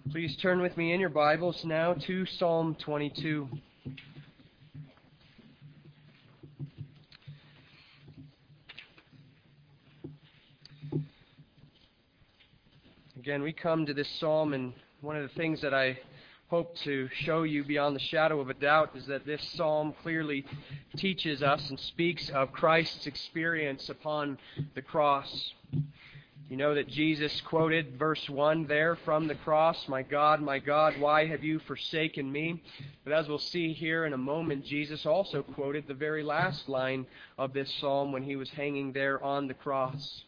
Please turn with me in your Bibles now to Psalm 22. Again, we come to this psalm, and one of the things that I hope to show you beyond the shadow of a doubt is that this psalm clearly teaches us and speaks of Christ's experience upon the cross. You know that Jesus quoted verse 1 there from the cross, my God, why have you forsaken me?" But as we'll see here in a moment, Jesus also quoted the very last line of this psalm when he was hanging there on the cross.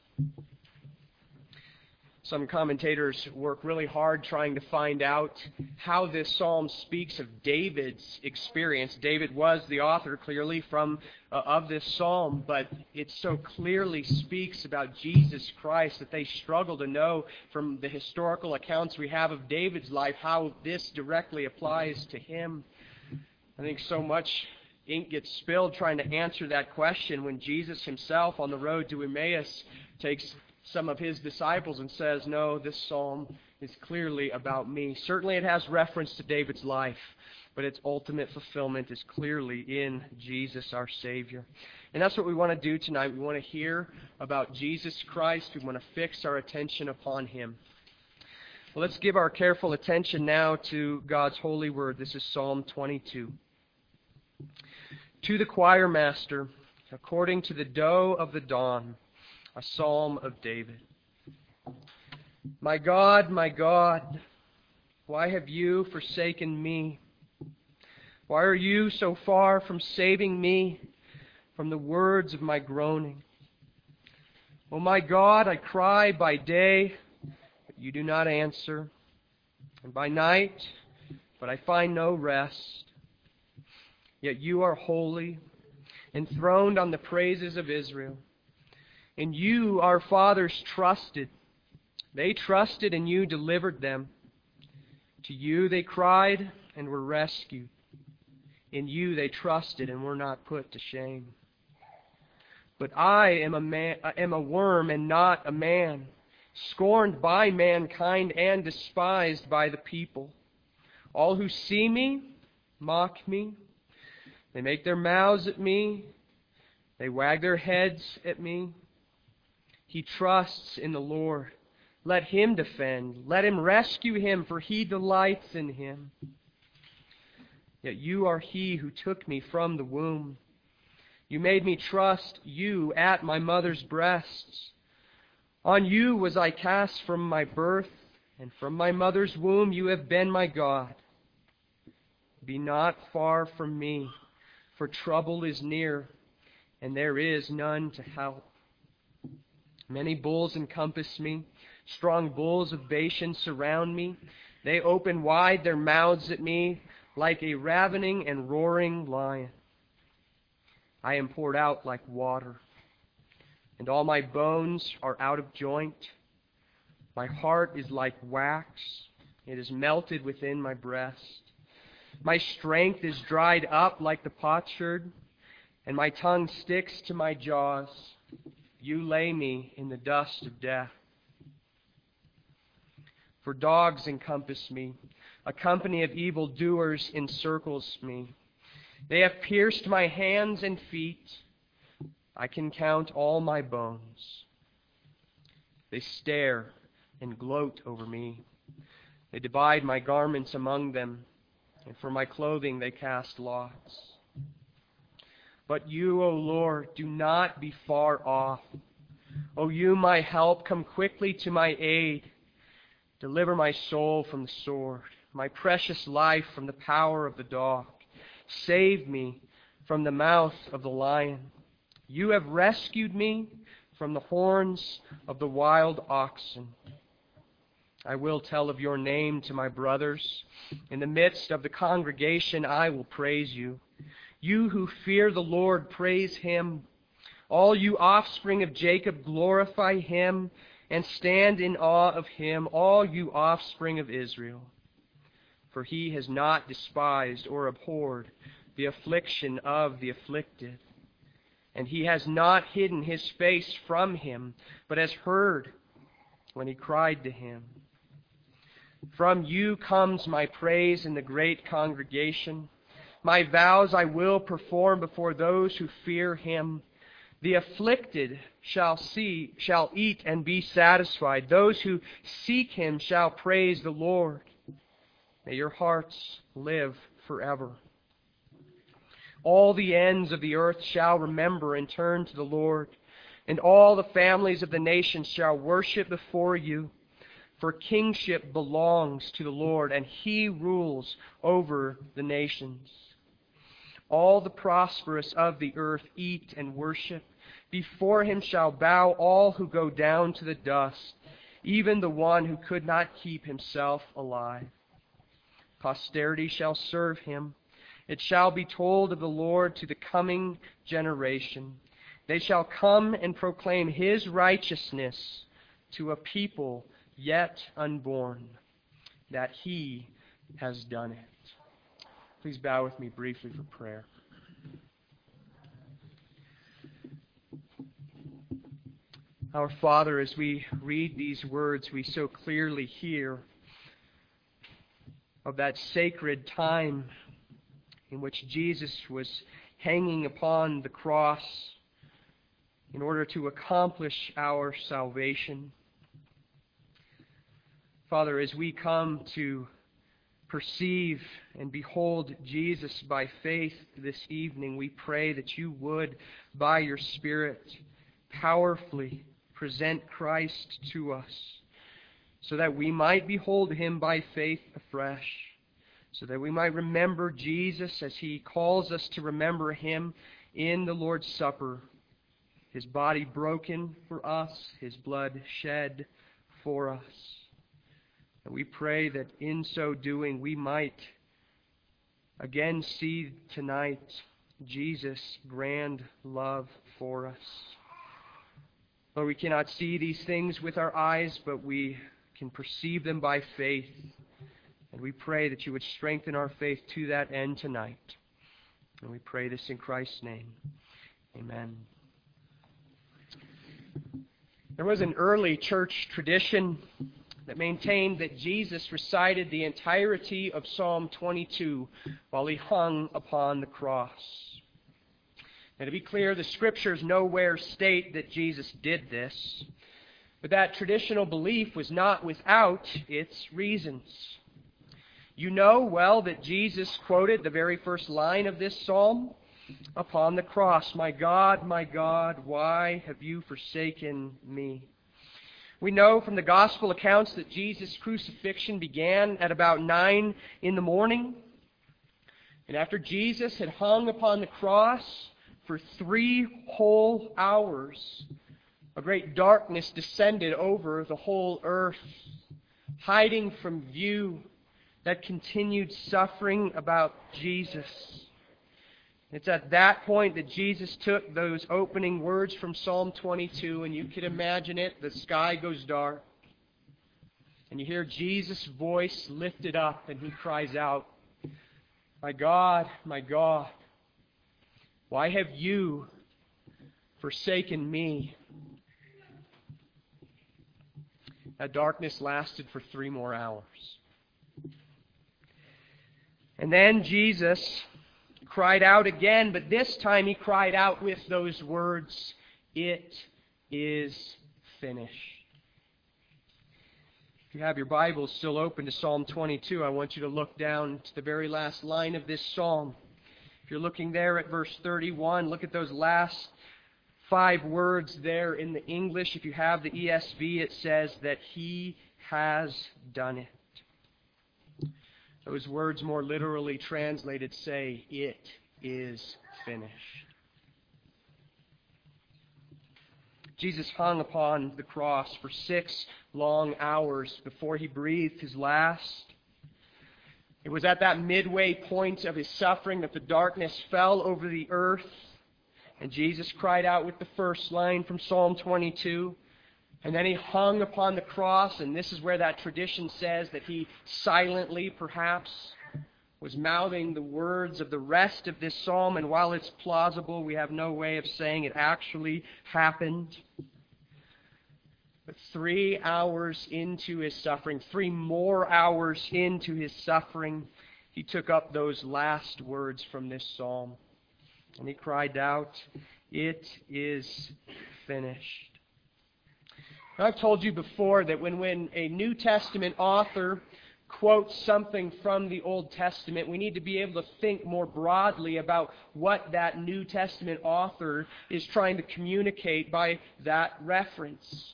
Some commentators work really hard trying to find out how this psalm speaks of David's experience. David was the author, clearly, of this psalm, but it so clearly speaks about Jesus Christ that they struggle to know from the historical accounts we have of David's life how this directly applies to him. I think so much ink gets spilled trying to answer that question when Jesus himself on the road to Emmaus takes some of his disciples and says, "No, this psalm is clearly about me." Certainly it has reference to David's life, but its ultimate fulfillment is clearly in Jesus, our Savior. And that's what we want to do tonight. We want to hear about Jesus Christ. We want to fix our attention upon Him. Well, let's give our careful attention now to God's holy word. This is Psalm 22. To the choir master, according to the doe of the dawn, a psalm of David. My God, why have you forsaken me? Why are you so far from saving me from the words of my groaning? O my God, I cry by day, but you do not answer, and by night, but I find no rest. Yet you are holy, enthroned on the praises of Israel. And you, our fathers, trusted. They trusted, and you delivered them. To you they cried and were rescued. In you they trusted and were not put to shame. But I am a worm and not a man, scorned by mankind and despised by the people. All who see me mock me. They make their mouths at me. They wag their heads at me. He trusts in the Lord. Let Him defend. Let Him rescue him, for He delights in him. Yet you are He who took me from the womb. You made me trust you at my mother's breasts. On you was I cast from my birth, and from my mother's womb you have been my God. Be not far from me, for trouble is near, and there is none to help. Many bulls encompass me. Strong bulls of Bashan surround me. They open wide their mouths at me like a ravening and roaring lion. I am poured out like water, and all my bones are out of joint. My heart is like wax. It is melted within my breast. My strength is dried up like the potsherd, and my tongue sticks to my jaws. You lay me in the dust of death. For dogs encompass me. A company of evildoers encircles me. They have pierced my hands and feet. I can count all my bones. They stare and gloat over me. They divide my garments among them, and for my clothing they cast lots. But you, O Lord, do not be far off. O you, my help, come quickly to my aid. Deliver my soul from the sword, my precious life from the power of the dog. Save me from the mouth of the lion. You have rescued me from the horns of the wild oxen. I will tell of your name to my brothers. In the midst of the congregation I will praise you. You who fear the Lord, praise Him. All you offspring of Jacob, glorify Him and stand in awe of Him, all you offspring of Israel. For He has not despised or abhorred the affliction of the afflicted, and He has not hidden His face from him, but has heard when he cried to Him. From you comes my praise in the great congregation. My vows I will perform before those who fear him. The afflicted shall eat and be satisfied. Those who seek him shall praise the Lord. May your hearts live forever. All the ends of the earth shall remember and turn to the Lord, and all the families of the nations shall worship before you. For kingship belongs to the Lord, and he rules over the nations. All the prosperous of the earth eat and worship. Before him shall bow all who go down to the dust, even the one who could not keep himself alive. Posterity shall serve him. It shall be told of the Lord to the coming generation. They shall come and proclaim his righteousness to a people yet unborn, that he has done it. Please bow with me briefly for prayer. Our Father, as we read these words, we so clearly hear of that sacred time in which Jesus was hanging upon the cross in order to accomplish our salvation. Father, as we come to perceive and behold Jesus by faith this evening, we pray that you would, by your Spirit, powerfully present Christ to us, so that we might behold him by faith afresh, so that we might remember Jesus as he calls us to remember him in the Lord's Supper, his body broken for us, his blood shed for us. And we pray that in so doing we might again see tonight Jesus' grand love for us. Lord, we cannot see these things with our eyes, but we can perceive them by faith. And we pray that you would strengthen our faith to that end tonight. And we pray this in Christ's name. Amen. There was an early church tradition that maintained that Jesus recited the entirety of Psalm 22 while he hung upon the cross. Now, to be clear, the Scriptures nowhere state that Jesus did this, but that traditional belief was not without its reasons. You know well that Jesus quoted the very first line of this psalm upon the cross, my God, why have you forsaken me?" We know from the gospel accounts that Jesus' crucifixion began at about 9 in the morning. And after Jesus had hung upon the cross for 3 whole hours, a great darkness descended over the whole earth, hiding from view that continued suffering about Jesus. It's at that point that Jesus took those opening words from Psalm 22, and you can imagine it. The sky goes dark, and you hear Jesus' voice lifted up, and he cries out, my God, why have you forsaken me?" That darkness lasted for 3 more hours. And then Jesus cried out again, but this time he cried out with those words, "It is finished." If you have your Bibles still open to Psalm 22, I want you to look down to the very last line of this psalm. If you're looking there at verse 31, look at those last 5 words there in the English. If you have the ESV, it says that he has done it. Those words more literally translated say, "It is finished." Jesus hung upon the cross for 6 long hours before he breathed his last. It was at that midway point of his suffering that the darkness fell over the earth, and Jesus cried out with the first line from Psalm 22. And then he hung upon the cross, and this is where that tradition says that he silently, perhaps, was mouthing the words of the rest of this psalm. And while it's plausible, we have no way of saying it actually happened. But 3 hours into his suffering, 3 more hours into his suffering, he took up those last words from this psalm. And he cried out, "It is finished." I've told you before that when a New Testament author quotes something from the Old Testament, we need to be able to think more broadly about what that New Testament author is trying to communicate by that reference.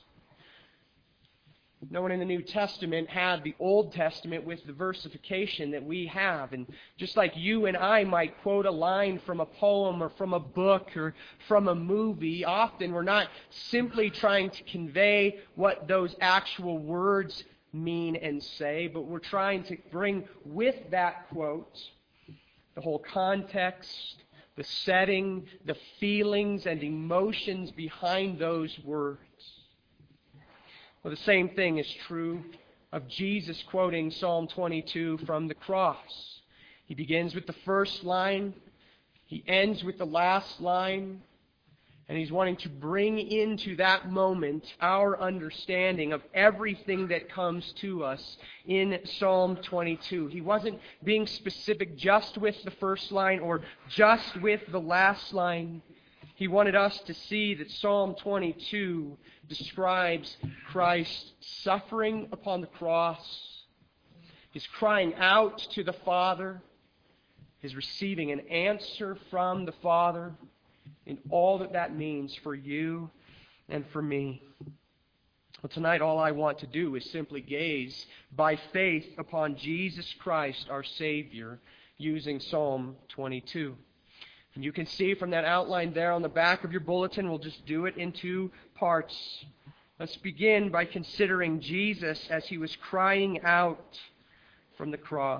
No one in the New Testament had the Old Testament with the versification that we have. And just like you and I might quote a line from a poem or from a book or from a movie, often we're not simply trying to convey what those actual words mean and say, but we're trying to bring with that quote the whole context, the setting, the feelings and emotions behind those words. Well, the same thing is true of Jesus quoting Psalm 22 from the cross. He begins with the first line, he ends with the last line, and he's wanting to bring into that moment our understanding of everything that comes to us in Psalm 22. He wasn't being specific just with the first line or just with the last line. He wanted us to see that Psalm 22 describes Christ's suffering upon the cross, his crying out to the Father, his receiving an answer from the Father, and all that that means for you and for me. Well, tonight all I want to do is simply gaze by faith upon Jesus Christ, our Savior, using Psalm 22. And you can see from that outline there on the back of your bulletin, we'll just do it in 2 parts. Let's begin by considering Jesus as he was crying out from the cross.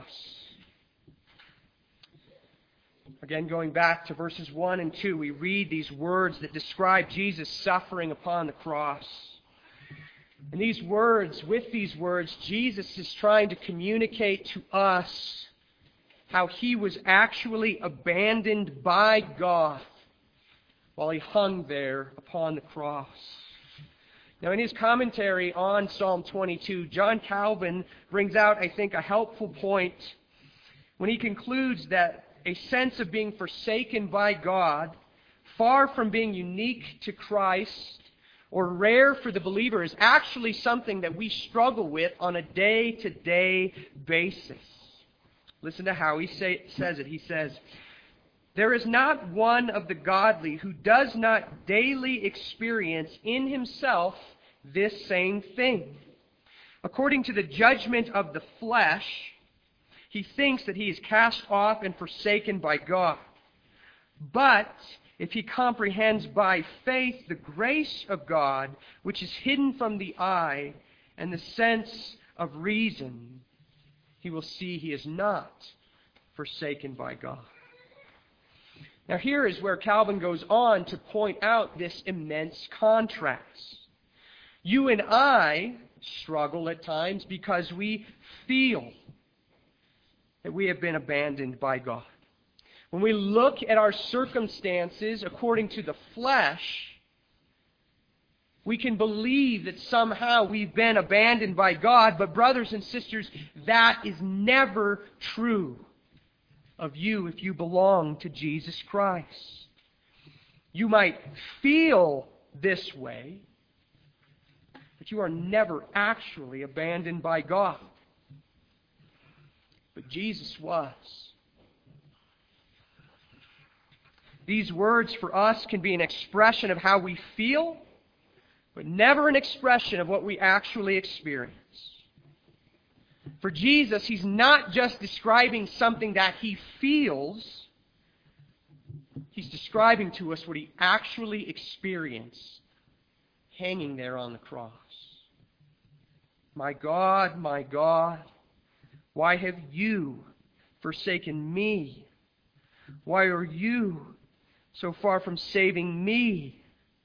Again, going back to verses 1 and 2, we read these words that describe Jesus' suffering upon the cross. And with these words, Jesus is trying to communicate to us how he was actually abandoned by God while he hung there upon the cross. Now, in his commentary on Psalm 22, John Calvin brings out, I think, a helpful point when he concludes that a sense of being forsaken by God, far from being unique to Christ or rare for the believer, is actually something that we struggle with on a day-to-day basis. Listen to how he says it. He says, "There is not one of the godly who does not daily experience in himself this same thing. According to the judgment of the flesh, he thinks that he is cast off and forsaken by God. But if he comprehends by faith the grace of God, which is hidden from the eye and the sense of reason, he will see he is not forsaken by God." Now here is where Calvin goes on to point out this immense contrast. You and I struggle at times because we feel that we have been abandoned by God. When we look at our circumstances according to the flesh, we can believe that somehow we've been abandoned by God, but brothers and sisters, that is never true of you if you belong to Jesus Christ. You might feel this way, but you are never actually abandoned by God. But Jesus was. These words for us can be an expression of how we feel, but never an expression of what we actually experience. For Jesus, he's not just describing something that he feels. He's describing to us what he actually experienced hanging there on the cross. My God, why have you forsaken me? Why are you so far from saving me?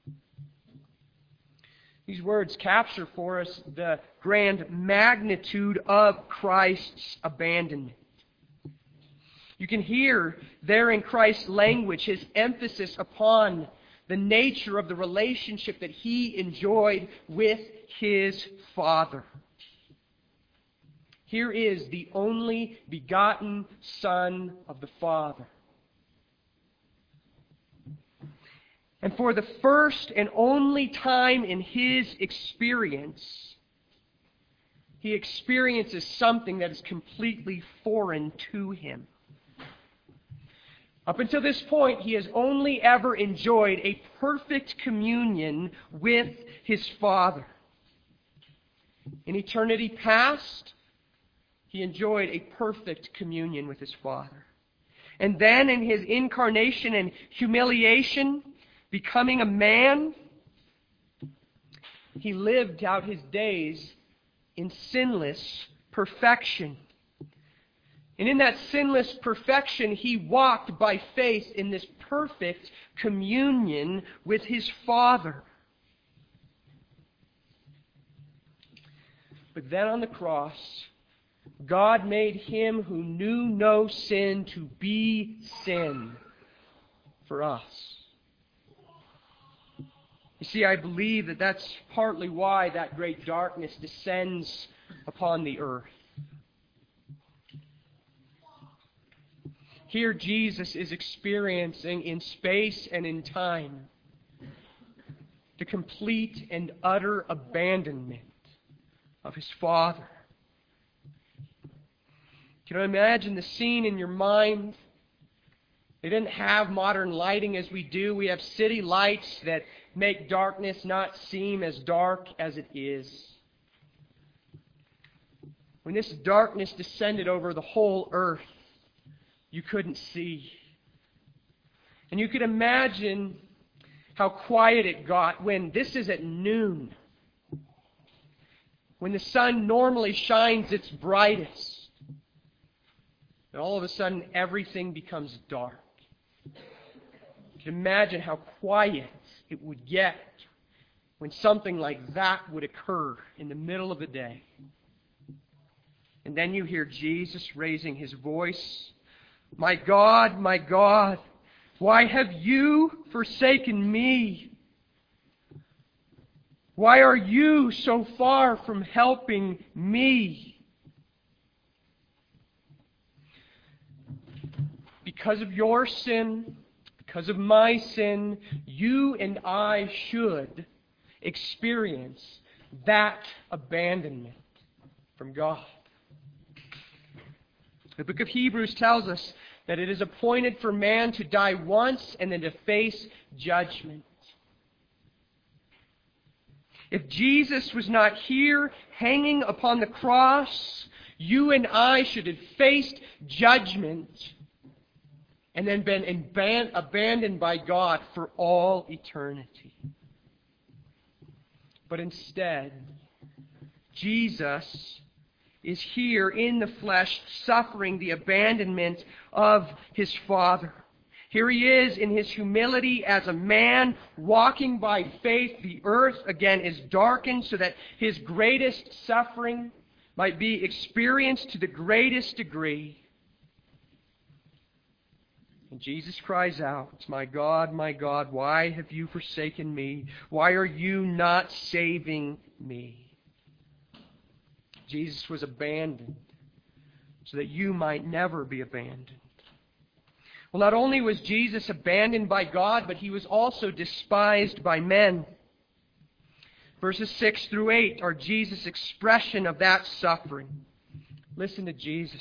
These words capture for us the grand magnitude of Christ's abandonment. You can hear there in Christ's language his emphasis upon the nature of the relationship that he enjoyed with his Father. Here is the only begotten Son of the Father. And for the first and only time in his experience, he experiences something that is completely foreign to him. Up until this point, he has only ever enjoyed a perfect communion with his Father. In eternity past, he enjoyed a perfect communion with his Father. And then in his incarnation and humiliation, becoming a man, he lived out his days in sinless perfection. And in that sinless perfection, he walked by faith in this perfect communion with his Father. But then on the cross, God made him who knew no sin to be sin for us. You see, I believe that that's partly why that great darkness descends upon the earth. Here Jesus is experiencing in space and in time the complete and utter abandonment of his Father. Can you imagine the scene in your mind? They didn't have modern lighting as we do. We have city lights that make darkness not seem as dark as it is. When this darkness descended over the whole earth, you couldn't see. And you could imagine how quiet it got when this is at noon, when the sun normally shines its brightest. And all of a sudden, everything becomes dark. You can imagine how quiet it would get when something like that would occur in the middle of the day. And then you hear Jesus raising his voice, my God, why have you forsaken me? Why are you so far from helping me?" Because of your sin, because of my sin, you and I should experience that abandonment from God. The book of Hebrews tells us that it is appointed for man to die once and then to face judgment. If Jesus was not here hanging upon the cross, you and I should have faced judgment and then been abandoned by God for all eternity. But instead, Jesus is here in the flesh, suffering the abandonment of his Father. Here he is in his humility as a man, walking by faith. The earth again is darkened so that his greatest suffering might be experienced to the greatest degree. And Jesus cries out, my God, why have you forsaken me? Why are you not saving me?" Jesus was abandoned so that you might never be abandoned. Well, not only was Jesus abandoned by God, but he was also despised by men. Verses 6 through 8 are Jesus' expression of that suffering. Listen to Jesus.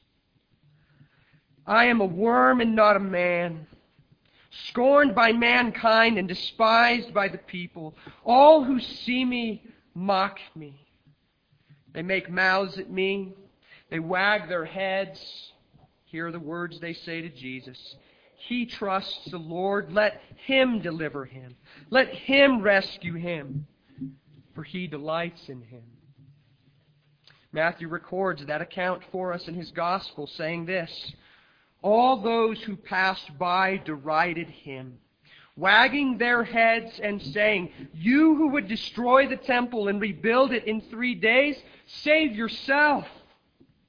"I am a worm and not a man, scorned by mankind and despised by the people. All who see me mock me. They make mouths at me. They wag their heads." Here are the words they say to Jesus. "He trusts the Lord. Let him deliver him. Let him rescue him, for he delights in him." Matthew records that account for us in his gospel, saying this, "All those who passed by derided him, wagging their heads and saying, 'You who would destroy the temple and rebuild it in 3 days, save yourself.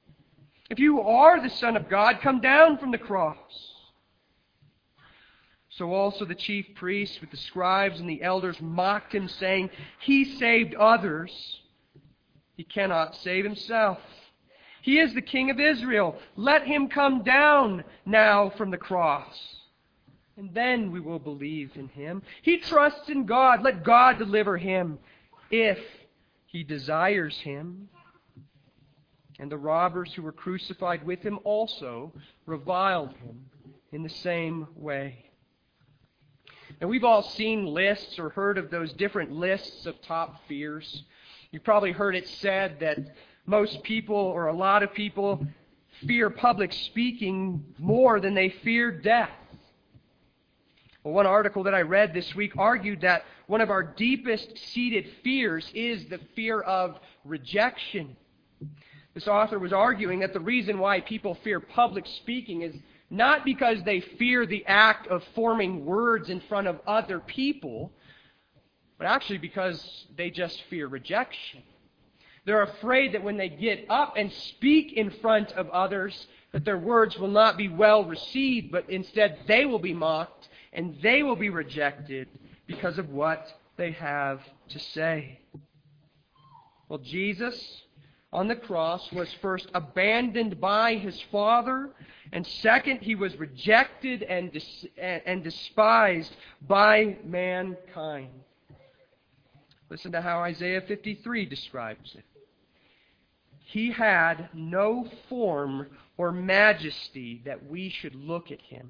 If you are the Son of God, come down from the cross.' So also the chief priests with the scribes and the elders mocked him, saying, "He saved others. He cannot save himself. He is the King of Israel. Let him come down now from the cross, and then we will believe in him. He trusts in God. Let God deliver him if he desires him." And the robbers who were crucified with him also reviled him in the same way. And we've all seen lists or heard of those different lists of top fears. You've probably heard it said that most people, or a lot of people, fear public speaking more than they fear death. Well, one article that I read this week argued that one of our deepest seated fears is the fear of rejection. This author was arguing that the reason why people fear public speaking is not because they fear the act of forming words in front of other people, but actually because they just fear rejection. They're afraid that when they get up and speak in front of others, that their words will not be well received, but instead they will be mocked and they will be rejected because of what they have to say. Well, Jesus on the cross was first abandoned by his Father, and second, he was rejected and despised by mankind. Listen to how Isaiah 53 describes it. He had no form or majesty that we should look at him.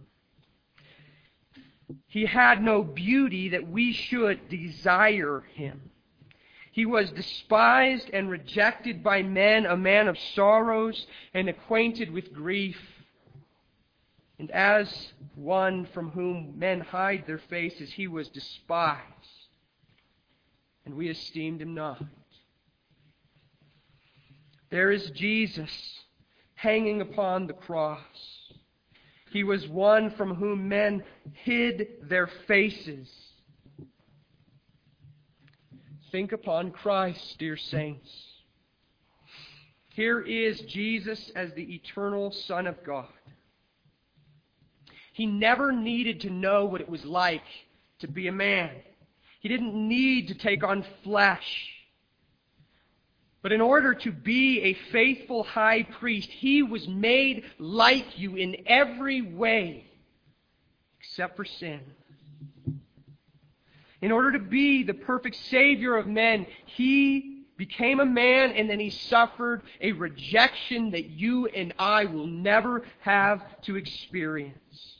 He had no beauty that we should desire him. He was despised and rejected by men, a man of sorrows and acquainted with grief. And as one from whom men hide their faces, he was despised, and we esteemed him not. There is Jesus hanging upon the cross. He was one from whom men hid their faces. Think upon Christ, dear saints. Here is Jesus as the eternal Son of God. He never needed to know what it was like to be a man. He didn't need to take on flesh. But in order to be a faithful high priest, he was made like you in every way, except for sin. In order to be the perfect Savior of men, he became a man, and then he suffered a rejection that you and I will never have to experience.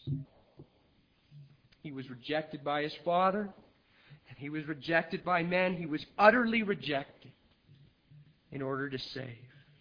He was rejected by his Father, and he was rejected by men. He was utterly rejected in order to save.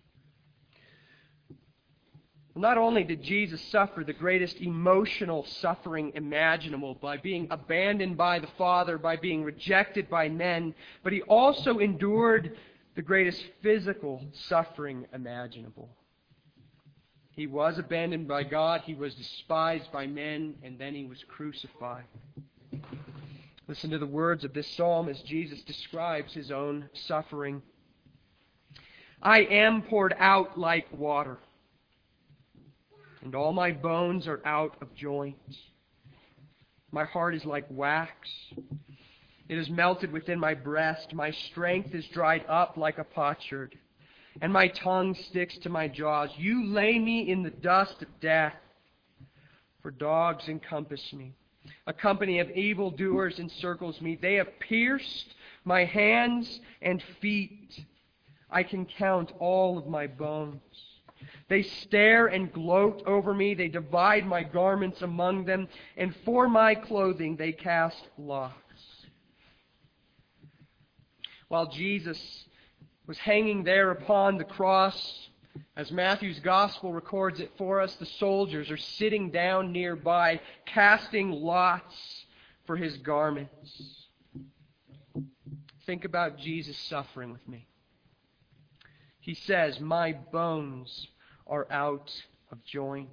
Not only did Jesus suffer the greatest emotional suffering imaginable by being abandoned by the Father, by being rejected by men, but he also endured the greatest physical suffering imaginable. He was abandoned by God, he was despised by men, and then he was crucified. Listen to the words of this psalm as Jesus describes his own suffering. I am poured out like water, and all my bones are out of joint. My heart is like wax. It is melted within my breast. My strength is dried up like a potsherd, and my tongue sticks to my jaws. You lay me in the dust of death, for dogs encompass me. A company of evildoers encircles me. They have pierced my hands and feet. I can count all of my bones. They stare and gloat over me. They divide my garments among them, and for my clothing they cast lots. While Jesus was hanging there upon the cross, as Matthew's Gospel records it for us, the soldiers are sitting down nearby, casting lots for his garments. Think about Jesus suffering with me. He says, my bones are out of joint.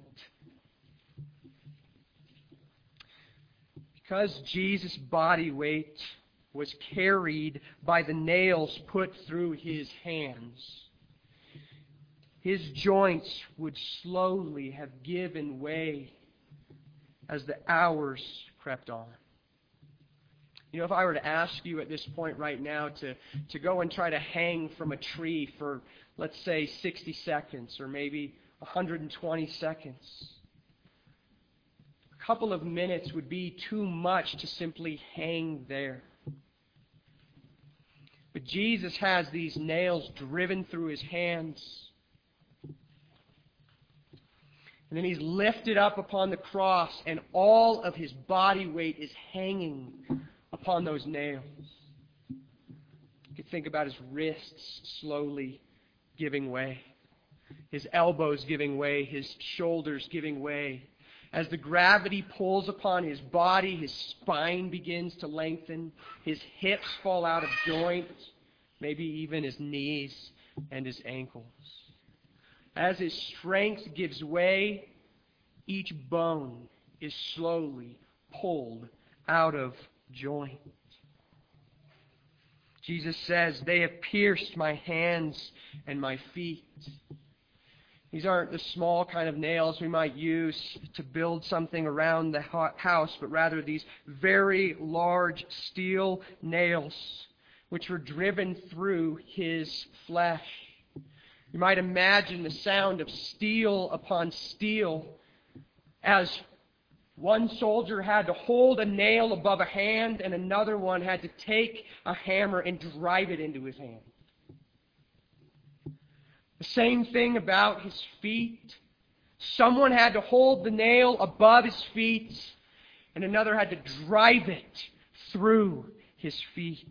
Because Jesus' body weight was carried by the nails put through his hands, his joints would slowly have given way as the hours crept on. You know, if I were to ask you at this point right now to go and try to hang from a tree for, let's say, 60 seconds or maybe 120 seconds, a couple of minutes would be too much to simply hang there. But Jesus has these nails driven through his hands. And then he's lifted up upon the cross, and all of his body weight is hanging upon those nails. You could think about his wrists slowly giving way, his elbows giving way, his shoulders giving way. As the gravity pulls upon his body, his spine begins to lengthen, his hips fall out of joint, maybe even his knees and his ankles. As his strength gives way, each bone is slowly pulled out of joint. Jesus says, "They have pierced my hands and my feet." These aren't the small kind of nails we might use to build something around the house, but rather these very large steel nails which were driven through his flesh. You might imagine the sound of steel upon steel as one soldier had to hold a nail above a hand and another one had to take a hammer and drive it into his hand. The same thing about his feet. Someone had to hold the nail above his feet, and another had to drive it through his feet.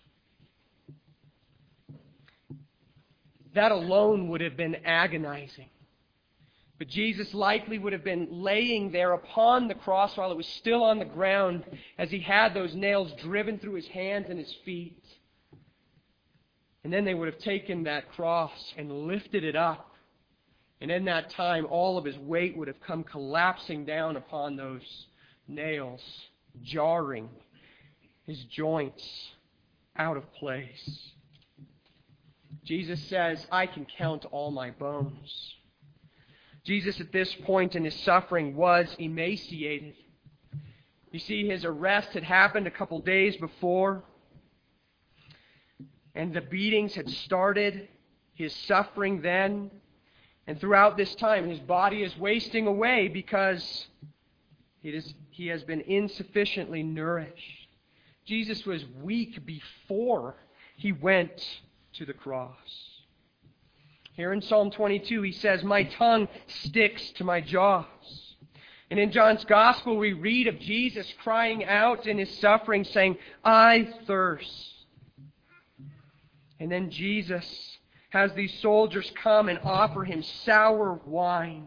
That alone would have been agonizing. But Jesus likely would have been laying there upon the cross while it was still on the ground as he had those nails driven through his hands and his feet. And then they would have taken that cross and lifted it up. And in that time, all of his weight would have come collapsing down upon those nails, jarring his joints out of place. Jesus says, "I can count all my bones." Jesus at this point in his suffering was emaciated. You see, his arrest had happened a couple days before, and the beatings had started, his suffering then, and throughout this time his body is wasting away because he has been insufficiently nourished. Jesus was weak before he went to the cross. Here in Psalm 22 he says, "My tongue sticks to my jaws." And in John's Gospel we read of Jesus crying out in his suffering saying, "I thirst." And then Jesus has these soldiers come and offer him sour wine.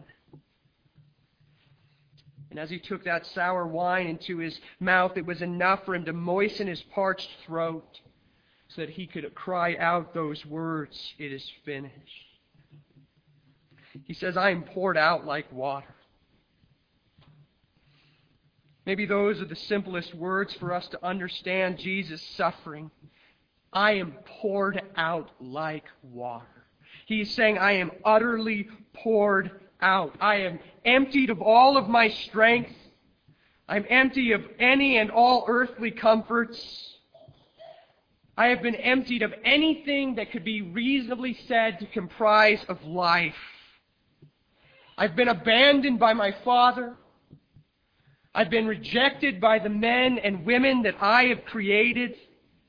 And as he took that sour wine into his mouth, it was enough for him to moisten his parched throat so that he could cry out those words, "It is finished." He says, "I am poured out like water." Maybe those are the simplest words for us to understand Jesus' suffering. I am poured out like water. He's saying, I am utterly poured out. I am emptied of all of my strength. I'm empty of any and all earthly comforts. I have been emptied of anything that could be reasonably said to comprise of life. I've been abandoned by my Father. I've been rejected by the men and women that I have created.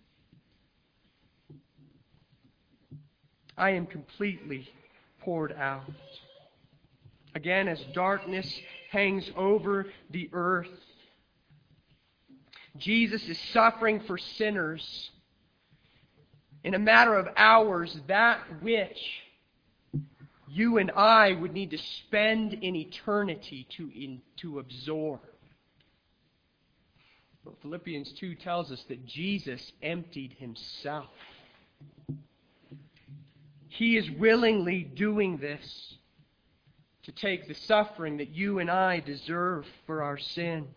I am completely poured out. Again, as darkness hangs over the earth, Jesus is suffering for sinners in a matter of hours that which you and I would need to spend in eternity to absorb. But Philippians 2 tells us that Jesus emptied himself. He is willingly doing this to take the suffering that you and I deserve for our sins.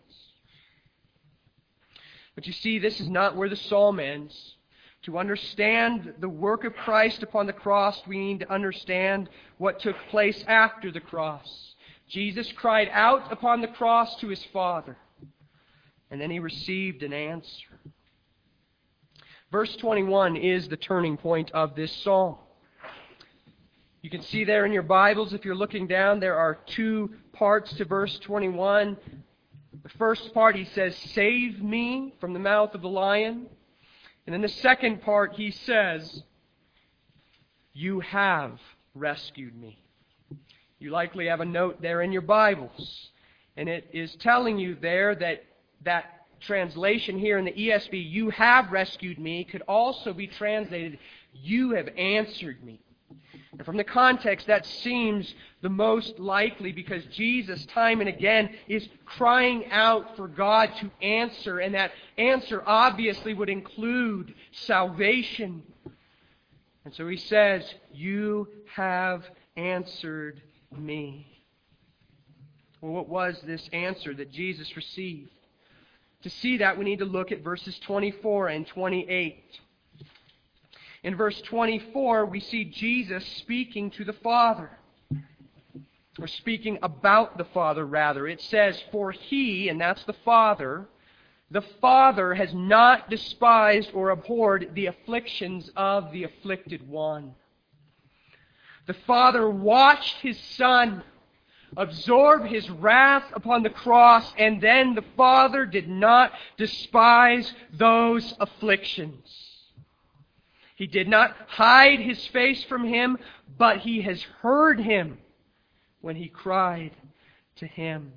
But you see, this is not where the psalm ends. To understand the work of Christ upon the cross, we need to understand what took place after the cross. Jesus cried out upon the cross to his Father, And then he received an answer. Verse 21 is the turning point of this psalm. You can see there in your Bibles, if you're looking down, there are two parts to verse 21. The first part, he says, "Save me from the mouth of the lion." And then the second part, he says, "You have rescued me." You likely have a note there in your Bibles. And it is telling you there that translation here in the ESV, "You have rescued me," could also be translated, "You have answered me." And from the context, that seems the most likely because Jesus, time and again, is crying out for God to answer. And that answer obviously would include salvation. And so he says, "You have answered me." Well, what was this answer that Jesus received? To see that, we need to look at verses 24 and 28. In verse 24, we see Jesus speaking to the Father. Or speaking about the Father, rather. It says, "For He," and that's the Father has not despised or abhorred the afflictions of the afflicted one. The Father watched His Son absorb His wrath upon the cross, and then the Father did not despise those afflictions. He did not hide His face from him, but He has heard him when he cried to Him.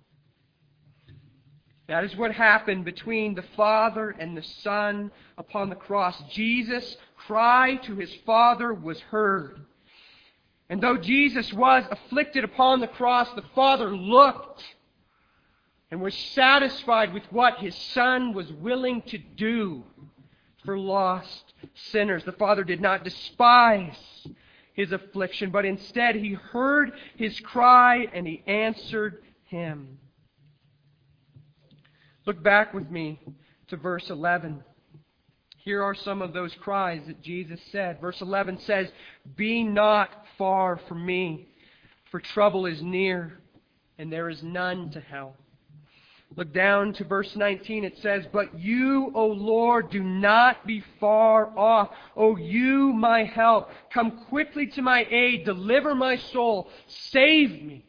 That is what happened between the Father and the Son upon the cross. Jesus' cry to His Father was heard. And though Jesus was afflicted upon the cross, the Father looked and was satisfied with what His Son was willing to do for lost sinners. The Father did not despise His affliction, but instead He heard his cry and He answered him. Look back with me to verse 11. Here are some of those cries that Jesus said. Verse 11 says, "Be not far from me, for trouble is near, and there is none to help." Look down to verse 19. It says, "But you, O Lord, do not be far off. O you, my help, come quickly to my aid. Deliver my soul. Save me."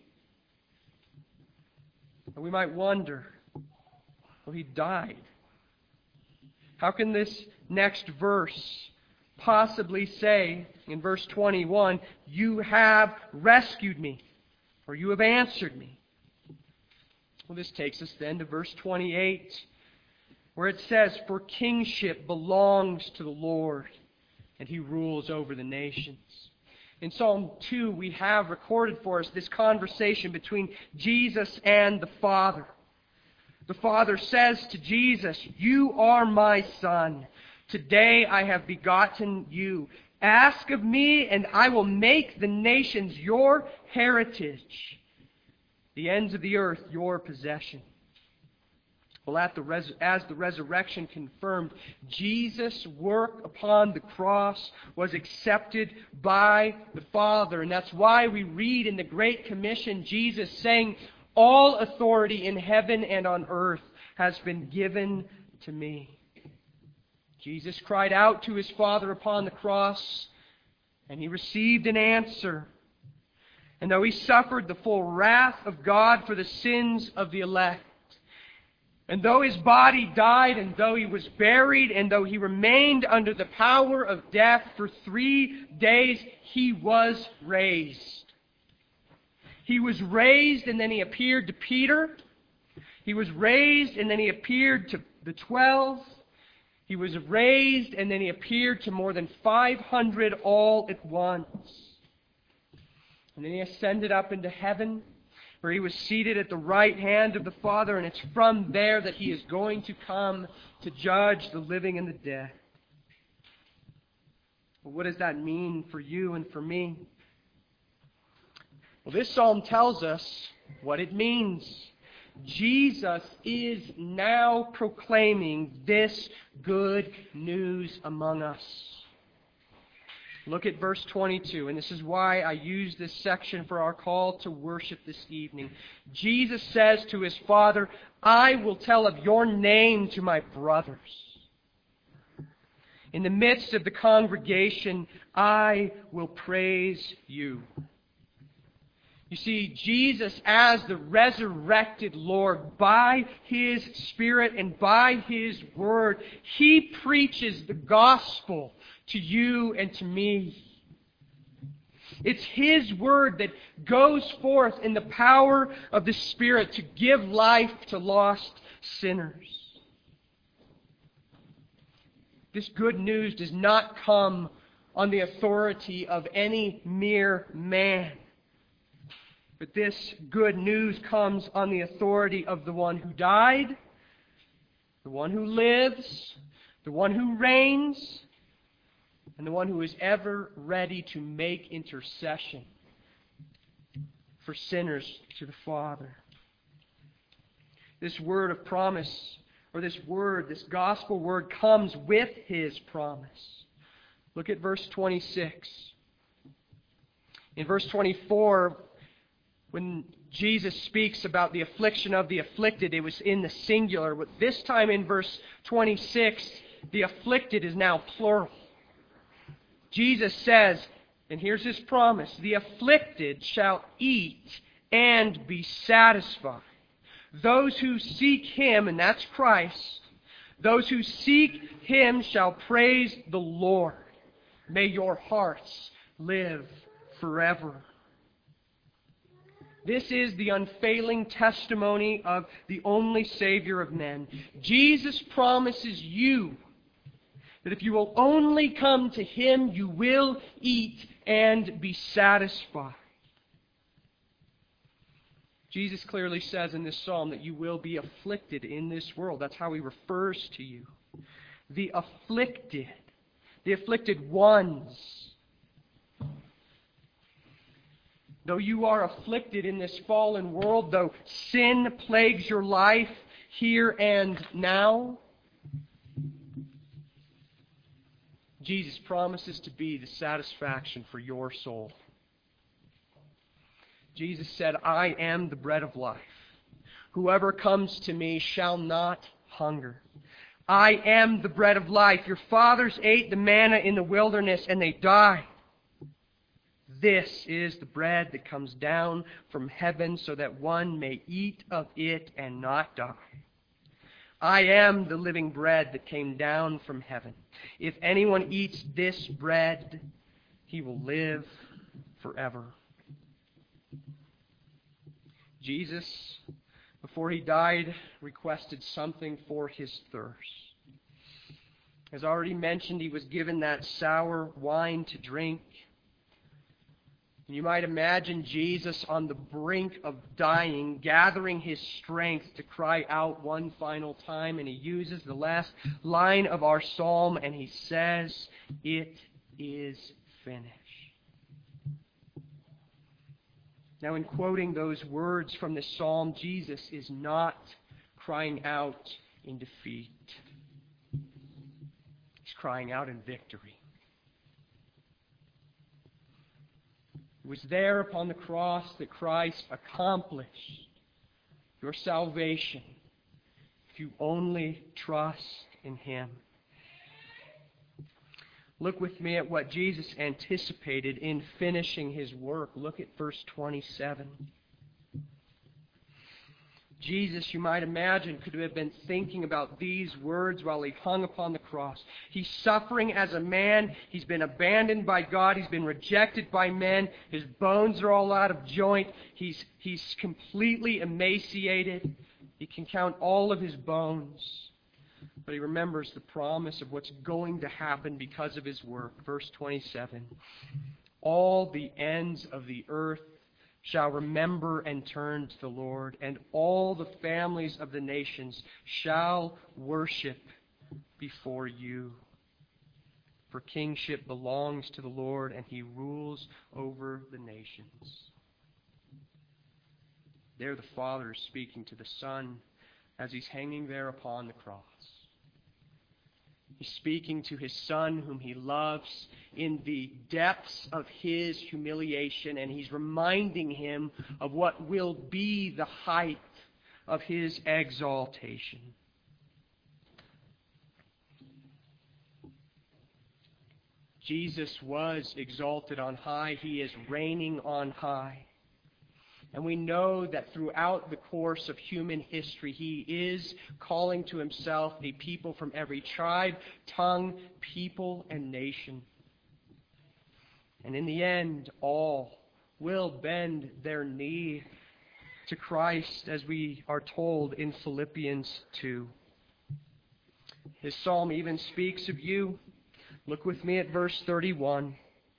And we might wonder, well, He died. How can this next verse possibly say, in verse 21, "You have rescued me," or "You have answered me"? Well, this takes us then to verse 28, where it says, "For kingship belongs to the Lord, and He rules over the nations." In Psalm 2, we have recorded for us this conversation between Jesus and the Father. The Father says to Jesus, "You are my Son. Today I have begotten you. Ask of me, and I will make the nations your heritage, the ends of the earth your possession." Well, as the resurrection confirmed, Jesus' work upon the cross was accepted by the Father. And that's why we read in the Great Commission Jesus saying, "All authority in heaven and on earth has been given to me." Jesus cried out to His Father upon the cross, and He received an answer. And though He suffered the full wrath of God for the sins of the elect, and though His body died, and though He was buried, and though He remained under the power of death for 3 days, He was raised. He was raised, and then He appeared to Peter. He was raised, and then He appeared to the 12. He was raised, and then He appeared to more than 500 all at once. And then He ascended up into heaven, where He was seated at the right hand of the Father, and it's from there that He is going to come to judge the living and the dead. Well, what does that mean for you and for me? Well, this psalm tells us what it means. Jesus is now proclaiming this good news among us. Look at verse 22, and this is why I use this section for our call to worship this evening. Jesus says to His Father, I will tell of your name to my brothers. In the midst of the congregation, I will praise you. You see, Jesus, as the resurrected Lord, by His Spirit and by His Word, He preaches the gospel to you and to me. It's His Word that goes forth in the power of the Spirit to give life to lost sinners. This good news does not come on the authority of any mere man. But this good news comes on the authority of the one who died, the one who lives, the one who reigns, and the one who is ever ready to make intercession for sinners to the Father. This word of promise, or this gospel word, comes with His promise. Look at verse 26. In verse 24, when Jesus speaks about the affliction of the afflicted, it was in the singular. But this time in verse 26, the afflicted is now plural. Jesus says, and here's His promise, the afflicted shall eat and be satisfied. Those who seek Him, and that's Christ, those who seek Him shall praise the Lord. May your hearts live forever. This is the unfailing testimony of the only Savior of men. Jesus promises you that if you will only come to Him, you will eat and be satisfied. Jesus clearly says in this psalm that you will be afflicted in this world. That's how He refers to you. The afflicted ones. Though you are afflicted in this fallen world, though sin plagues your life here and now, Jesus promises to be the satisfaction for your soul. Jesus said, I am the bread of life. Whoever comes to me shall not hunger. I am the bread of life. Your fathers ate the manna in the wilderness and they died. This is the bread that comes down from heaven so that one may eat of it and not die. I am the living bread that came down from heaven. If anyone eats this bread, he will live forever. Jesus, before He died, requested something for His thirst. As already mentioned, He was given that sour wine to drink. You might imagine Jesus on the brink of dying, gathering His strength to cry out one final time, and He uses the last line of our psalm, and He says, "It is finished." Now, in quoting those words from this psalm, Jesus is not crying out in defeat. He's crying out in victory. It was there upon the cross that Christ accomplished your salvation if you only trust in Him. Look with me at what Jesus anticipated in finishing His work. Look at verse 27. Jesus, you might imagine, could have been thinking about these words while He hung upon the cross. He's suffering as a man. He's been abandoned by God. He's been rejected by men. His bones are all out of joint. He's completely emaciated. He can count all of his bones. But He remembers the promise of what's going to happen because of His work. Verse 27. All the ends of the earth shall remember and turn to the Lord, and all the families of the nations shall worship before you. For kingship belongs to the Lord, and He rules over the nations. There the Father is speaking to the Son as He's hanging there upon the cross. He's speaking to His Son whom He loves in the depths of His humiliation, and He's reminding him of what will be the height of His exaltation. Jesus was exalted on high. He is reigning on high. And we know that throughout the course of human history, He is calling to Himself a people from every tribe, tongue, people, and nation. And in the end, all will bend their knee to Christ, as we are told in Philippians 2. His psalm even speaks of you. Look with me at verse 31.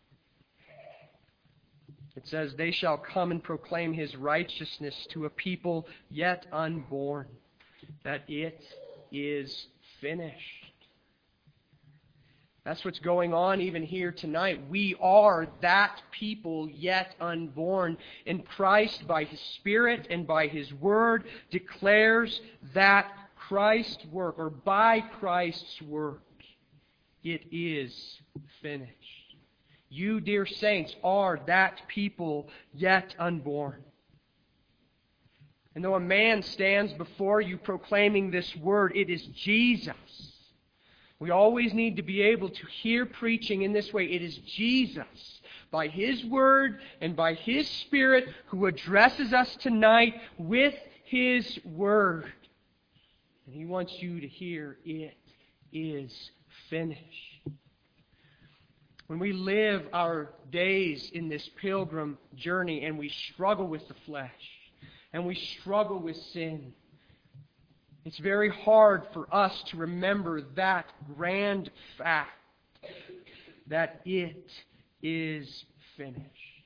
It says, "They shall come and proclaim His righteousness to a people yet unborn, that it is finished." That's what's going on even here tonight. We are that people yet unborn. And Christ, by His Spirit and by His Word, declares that Christ's work, or by Christ's work, it is finished. You, dear saints, are that people yet unborn. And though a man stands before you proclaiming this word, it is Jesus. We always need to be able to hear preaching in this way. It is Jesus, by His Word and by His Spirit, who addresses us tonight with His Word. And He wants you to hear, it is finished. When we live our days in this pilgrim journey and we struggle with the flesh and we struggle with sin, it's very hard for us to remember that grand fact that it is finished.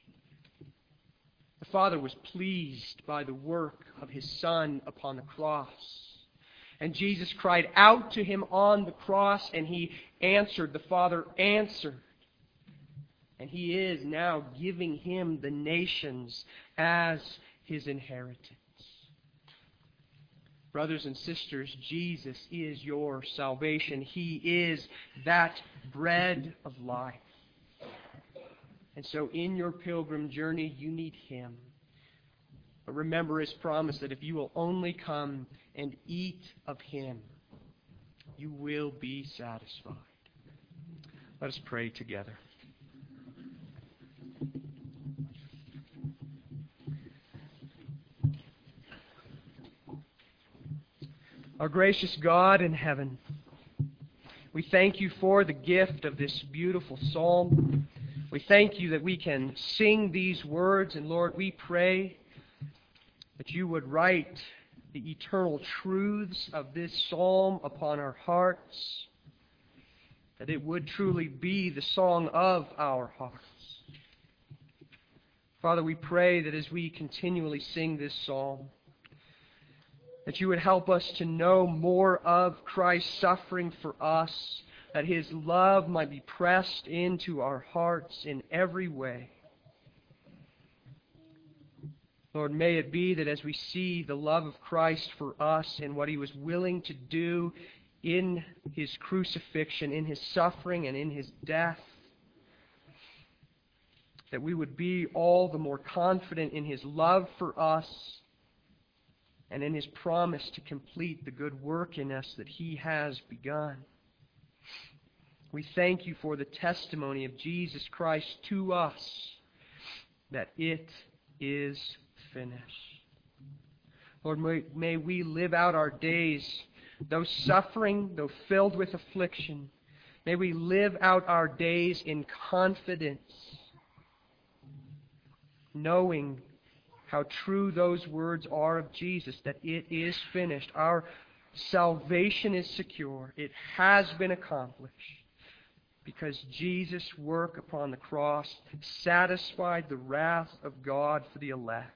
The Father was pleased by the work of His Son upon the cross. And Jesus cried out to Him on the cross, and He answered. The Father answered. And He is now giving Him the nations as His inheritance. Brothers and sisters, Jesus is your salvation. He is that bread of life. And so in your pilgrim journey, you need Him. But remember His promise that if you will only come and eat of Him, you will be satisfied. Let us pray together. Our gracious God in heaven, we thank You for the gift of this beautiful psalm. We thank You that we can sing these words, and Lord, we pray that You would write the eternal truths of this psalm upon our hearts, that it would truly be the song of our hearts. Father, we pray that as we continually sing this psalm, that You would help us to know more of Christ's suffering for us, that His love might be pressed into our hearts in every way. Lord, may it be that as we see the love of Christ for us and what He was willing to do in His crucifixion, in His suffering, and in His death, that we would be all the more confident in His love for us and in His promise to complete the good work in us that He has begun. We thank You for the testimony of Jesus Christ to us, that it is finished. Lord, may we live out our days, though suffering, though filled with affliction, may we live out our days in confidence, knowing how true those words are of Jesus, that it is finished. Our salvation is secure. It has been accomplished because Jesus' work upon the cross satisfied the wrath of God for the elect.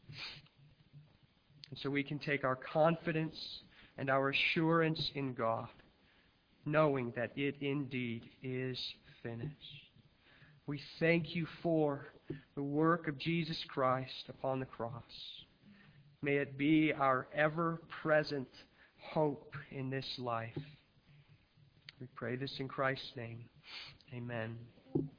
And so we can take our confidence and our assurance in God, knowing that it indeed is finished. We thank You for the work of Jesus Christ upon the cross. May it be our ever-present hope in this life. We pray this in Christ's name. Amen.